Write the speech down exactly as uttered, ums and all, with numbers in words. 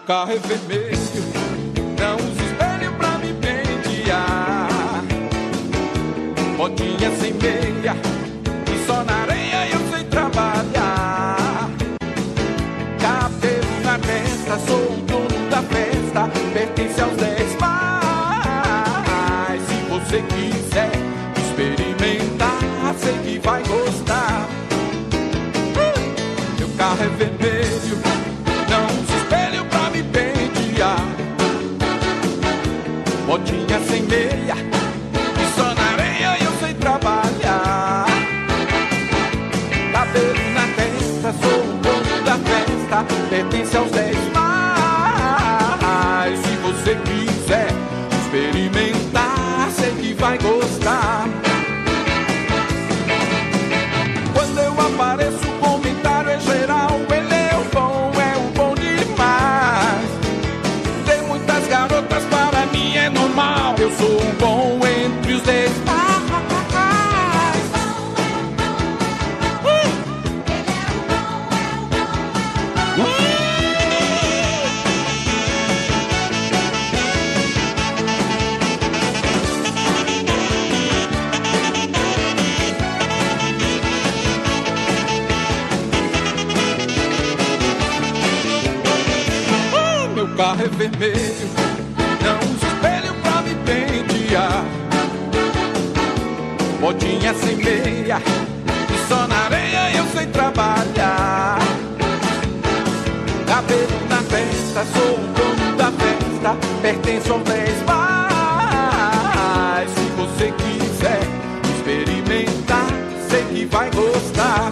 carro é vermelho, não uso espelho pra me pentear. Botinha sem meia e só na areia eu sei trabalhar. Cabelo na testa, sou o dono da festa, pertence aos dez mais. Se você quiser experimentar, sei que vai gostar. Meu carro é vermelho, não uso espelho pra me pentear. Botinha sem meia e só na areia eu sei trabalhar. Cabelo na testa, sou o dono da festa, pertence aos dez mais. Se você quiser experimentar, sei que vai gostar. Quando eu apareço, o comentário é geral. Ele é o bom, é o bom demais. Tem muitas garotas, para mim é normal. Eu sou o bom entre os dez mais. Meu carro é vermelho, não uso espelho pra me pentear. Botinha sem meia e só na areia eu sei trabalhar. Cabelo na testa, sou o dono da festa, pertenço aos dez mais. Se você quiser experimentar, sei que vai gostar.